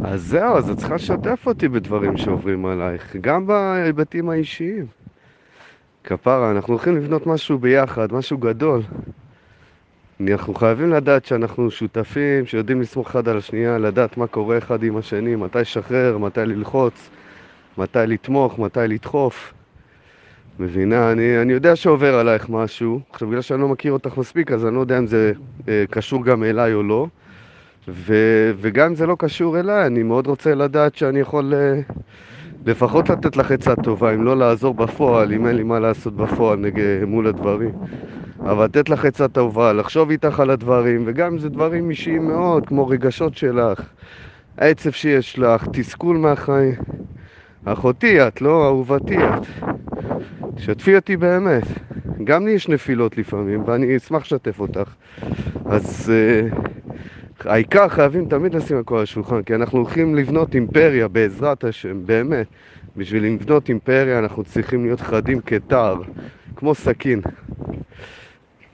אז זהו, אז את צריכה לשתף אותי בדברים שעוברים עלייך, גם בהיבטים האישיים. כפרה, אנחנו הולכים לבנות משהו ביחד, משהו גדול. אנחנו חייבים לדעת שאנחנו שותפים, שיודעים לסמוך אחד על השנייה, לדעת מה קורה אחד עם השני, מתי לשחרר, מתי ללחוץ, מתי לתמוך, מתי לדחוף. מבינה? אני יודע שעובר עלייך משהו. עכשיו, בגלל שאני לא מכיר אותך מספיק, אז אני לא יודע אם זה קשור גם אליי או לא. וגם אם זה לא קשור אליי, אני מאוד רוצה לדעת שאני יכול לפחות לתת לך עצה טובה, אם לא לעזור בפועל, אם אין לי מה לעשות בפועל מול הדברים. אבל לתת לך עצה טובה, לחשוב איתך על הדברים, וגם אם זה דברים אישיים מאוד, כמו רגשות שלך, העצב שיש לך, תסכול מהחיים. אחותי את, לא אהובתי את. שתפי אותי באמת. גם לי יש נפילות לפעמים, ואני אשמח לשתף אותך. אז העיקר חייבים תמיד לשים הכל על השולחן, כי אנחנו הולכים לבנות אימפריה בעזרת השם, באמת. בשביל לבנות אימפריה אנחנו צריכים להיות חדים כתער, כמו סכין.